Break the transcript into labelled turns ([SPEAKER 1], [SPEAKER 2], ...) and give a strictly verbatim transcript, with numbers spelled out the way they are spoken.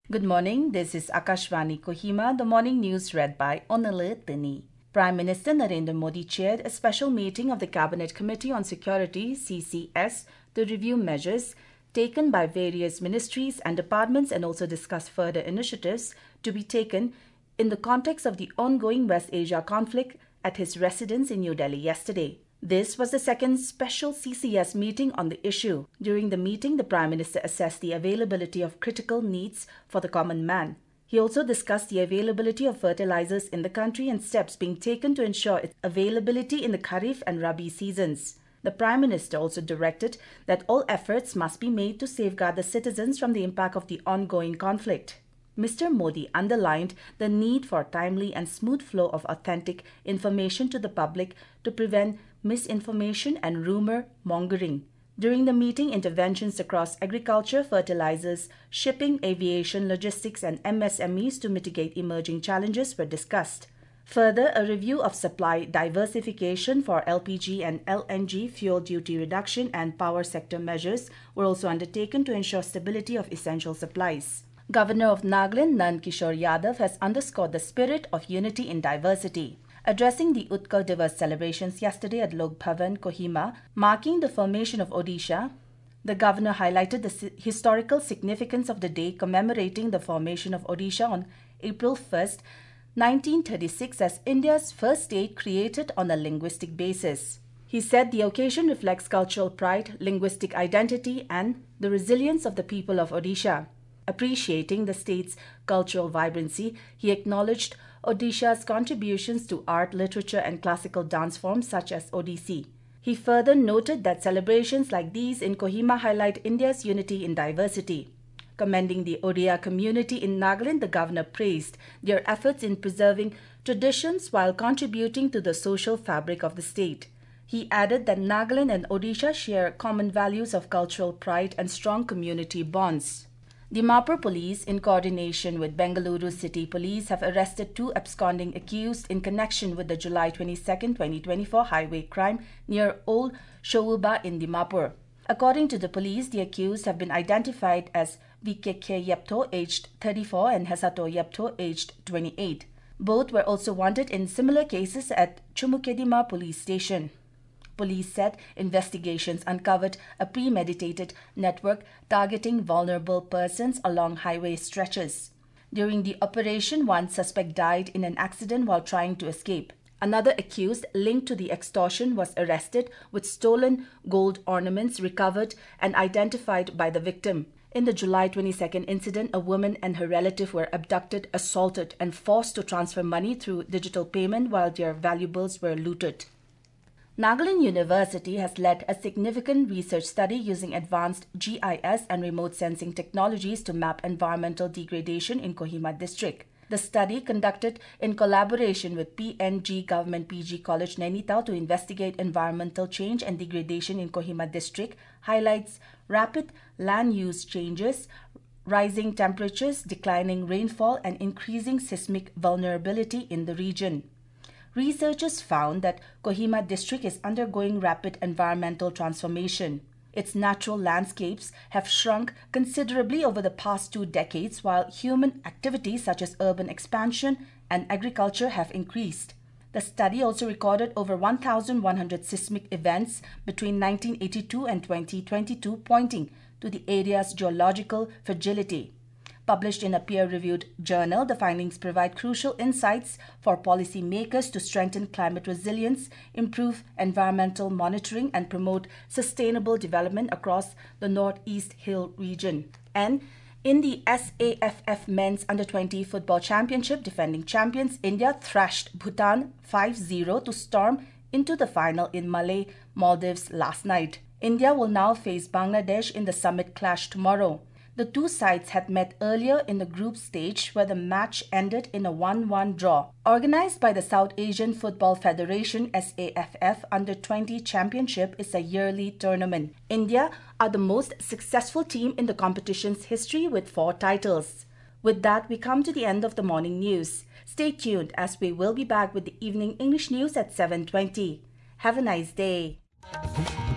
[SPEAKER 1] Good morning, this is Akashvani Kohima, the morning news read by Onale Tini. Prime Minister Narendra Modi chaired a special meeting of the Cabinet Committee on Security C C S to review measures taken by various ministries and departments and also discuss further initiatives to be taken in the context of the ongoing West Asia conflict at his residence in New Delhi yesterday. This was the second special C C S meeting on the issue. During the meeting, the Prime Minister assessed the availability of critical needs for the common man. He also discussed the availability of fertilizers in the country and steps being taken to ensure its availability in the Kharif and Rabi seasons. The Prime Minister also directed that all efforts must be made to safeguard the citizens from the impact of the ongoing conflict. Mister Modi underlined the need for timely and smooth flow of authentic information to the public to prevent misinformation and rumor mongering. During the meeting, interventions across agriculture, fertilizers, shipping, aviation, logistics, and M S M Es to mitigate emerging challenges were discussed. Further, a review of supply diversification for L P G and L N G fuel duty reduction and power sector measures were also undertaken to ensure stability of essential supplies. Governor of Nagaland, Nand Kishore Yadav, has underscored the spirit of unity in diversity. Addressing the Utkal Divas celebrations yesterday at Lok Bhavan, Kohima, marking the formation of Odisha, the governor highlighted the historical significance of the day commemorating the formation of Odisha on April first, nineteen thirty-six as India's first state created on a linguistic basis. He said the occasion reflects cultural pride, linguistic identity, and the resilience of the people of Odisha. Appreciating the state's cultural vibrancy, he acknowledged Odisha's contributions to art, literature, and classical dance forms such as Odissi. He further noted that celebrations like these in Kohima highlight India's unity in diversity. Commending the Odia community in Nagaland, the governor praised their efforts in preserving traditions while contributing to the social fabric of the state. He added that Nagaland and Odisha share common values of cultural pride and strong community bonds. Dimapur Police, in coordination with Bengaluru City Police, have arrested two absconding accused in connection with the July twenty-second, twenty twenty-four highway crime near Old Shouba in Dimapur. According to the police, the accused have been identified as V K K Yepto, aged thirty-four, and Hasato Yepto, aged twenty-eight. Both were also wanted in similar cases at Chumukedima Police Station. Police said investigations uncovered a premeditated network targeting vulnerable persons along highway stretches. During the operation, one suspect died in an accident while trying to escape. Another accused linked to the extortion was arrested with stolen gold ornaments recovered and identified by the victim. In the July twenty-second incident, a woman and her relative were abducted, assaulted, and forced to transfer money through digital payment while their valuables were looted. Nagaland University has led a significant research study using advanced G I S and remote sensing technologies to map environmental degradation in Kohima district. The study, conducted in collaboration with P N G Government P G College Nainital to investigate environmental change and degradation in Kohima district, highlights rapid land use changes, rising temperatures, declining rainfall, and increasing seismic vulnerability in the region. Researchers found that Kohima district is undergoing rapid environmental transformation. Its natural landscapes have shrunk considerably over the past two decades, while human activities such as urban expansion and agriculture have increased. The study also recorded over one thousand one hundred seismic events between nineteen eighty-two and twenty twenty-two, pointing to the area's geological fragility. Published in a peer-reviewed journal, the findings provide crucial insights for policymakers to strengthen climate resilience, improve environmental monitoring, and promote sustainable development across the Northeast Hill region. And in the S A F F Men's Under twenty Football Championship, defending champions India thrashed Bhutan five zero to storm into the final in Malay, Maldives last night. India will now face Bangladesh in the summit clash tomorrow. The two sides had met earlier in the group stage, where the match ended in a one one draw. Organized by the South Asian Football Federation, S A F F Under twenty Championship is a yearly tournament. India are the most successful team in the competition's history with four titles. With that, we come to the end of the morning news. Stay tuned as we will be back with the evening English news at seven twenty. Have a nice day.